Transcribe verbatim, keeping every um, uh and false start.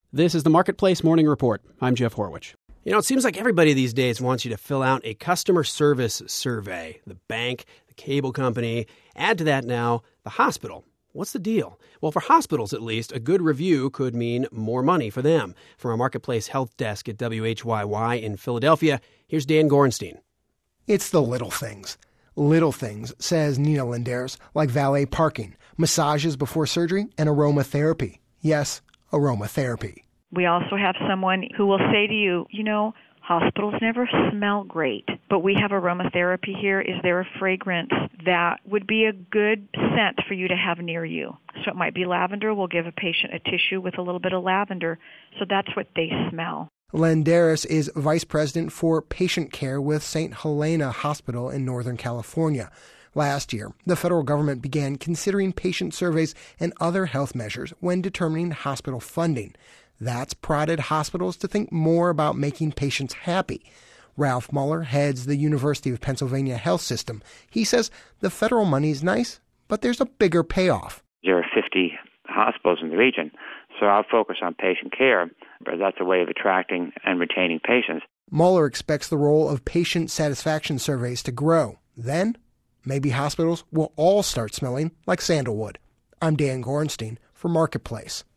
This is the Marketplace Morning Report. I'm Jeff Horwich. You know, it seems like everybody these days wants you to fill out a customer service survey. The bank, the cable company. Add to that now, the hospital. What's the deal? Well, for hospitals at least, a good review could mean more money for them. From our Marketplace Health Desk at W H Y Y in Philadelphia, here's Dan Gorenstein. It's the little things. Little things, says Nina Lenderes, like valet parking, massages before surgery, and aromatherapy. Yes, aromatherapy. We also have someone who will say to you, you know, hospitals never smell great, but we have aromatherapy here. Is there a fragrance that would be a good scent for you to have near you? So it might be lavender. We'll give a patient a tissue with a little bit of lavender. So that's what they smell. Lenderes is vice president for patient care with Saint Helena Hospital in Northern California. Last year, the federal government began considering patient surveys and other health measures when determining hospital funding. That's prodded hospitals to think more about making patients happy. Ralph Muller heads the University of Pennsylvania Health System. He says the federal money's nice, but there's a bigger payoff. There are fifty hospitals in the region, so I'll focus on patient care, but that's a way of attracting and retaining patients. Muller expects the role of patient satisfaction surveys to grow. Then, maybe hospitals will all start smelling like sandalwood. I'm Dan Gorenstein for Marketplace.